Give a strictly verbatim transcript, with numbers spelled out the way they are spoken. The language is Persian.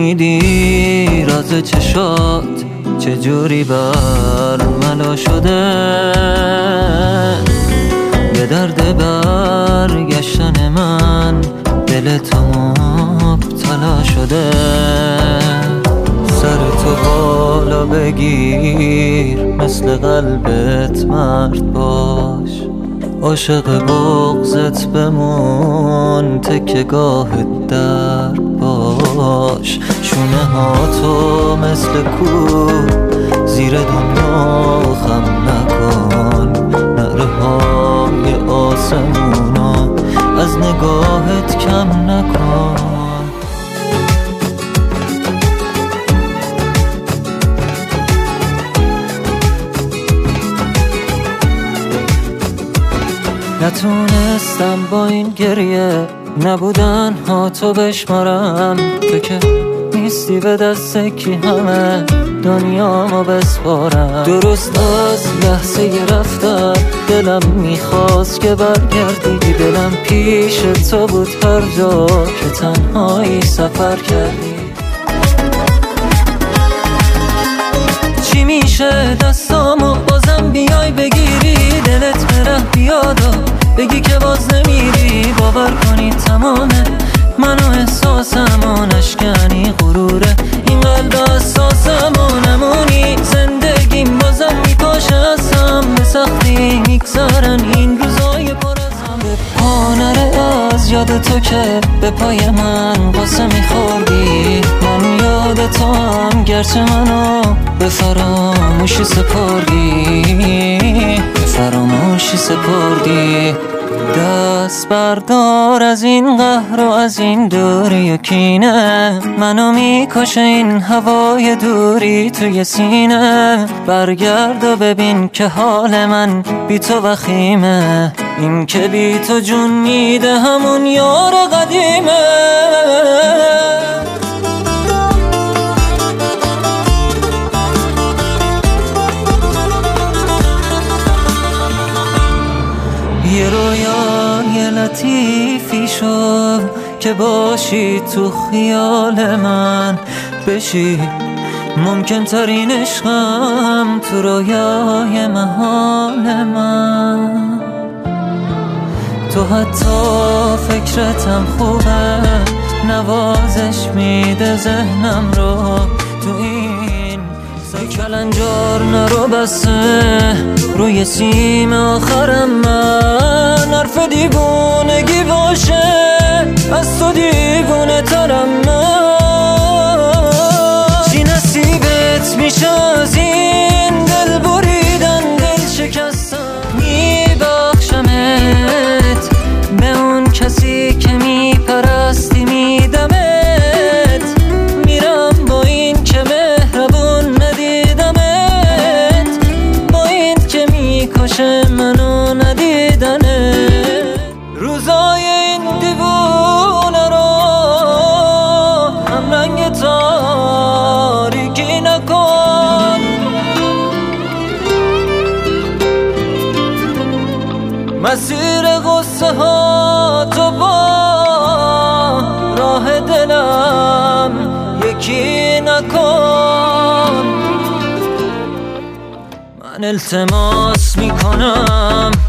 نمیدی راز چشات چجوری بر ملا شده، به درد برگشتن من دل تو مبتلا شده. سر تو بالا بگیر مثل قلبت مرد باش، عاشق بغضت بمون تکه گاه در باش. شونه ها تو مثل کوه زیر دنیا خم نکن، نعره های آسمونا از نگاهت کم نکن. نتونستم با این گریه نبودن ها تو بشمارم، تو که نیستی به دست کی همه دنیامو بسپارم. درست از لحظه ی رفتن دلم میخواست که برگردی، دلم پیش تو بود هر جا که تنهایی سفر کردی. چی میشه دستامو بازم بیای بگیری، دلت بره بیادا بگی که باز نمیری. باور کنی تمامه منو احساسمو نشکنی، غروره این قلب اساسمو نمونی. زندگیم بازم میپاشه ازم به سختی میگذرن این روزای پر از هم. به پا نره از یاد تو که به پای من قصه میخوردی. من یاد تو هم گرچه منو به فراموشی سپردی، به فراموشی سپردی. دست بردار از این قهر و از این دوری و کینه، منو میکشه این هوای دوری توی سینه. برگرد و ببین که حال من بی تو وخیمه، این که بی تو جون میده همون یار قدیمه. یه رویای لطیفی شو که باشی تو خیال من، بشی ممکن ترین عشقم تو رویای محال من. تو حتی فکرتم خوبه، نوازش میده ذهنم رو. تو این کلنجار نرو بسه روی سیم آخرم من، حرف دیوونگی باشه از تو دیوونه ترم من. چی نصیبت میشه از این دل بریدن دل شکستن، میبخشمت به اون کسی که میپرستی میدمت. میرم با این که مهربون ندیدمت، با این که میکشه منو ندیدنه. روزای این دیوونه رو هم رنگ تاریکی نکن. مسیر غصه ها تو با راه دلم یکی نکن. من التماس میکنم